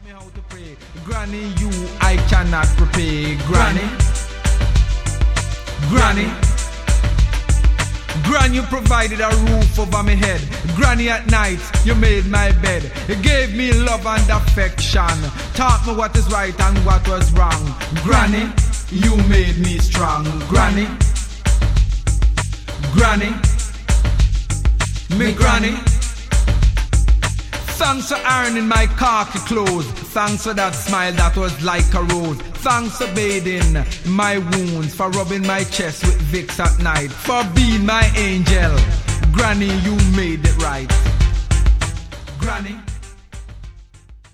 me how to pray. Granny, you I cannot repay. Granny, Granny, Granny, you provided a roof over my head. Granny, at night you made my bed. You gave me love and affection. Taught me what is right and what was wrong. Granny, you made me strong. Granny, Granny, me granny. Thanks for ironing my khaki clothes. Thanks for that smile that was like a rose. Thanks for bathing my wounds. For rubbing my chest with Vicks at night. For being my angel. Granny, you made it right. Granny.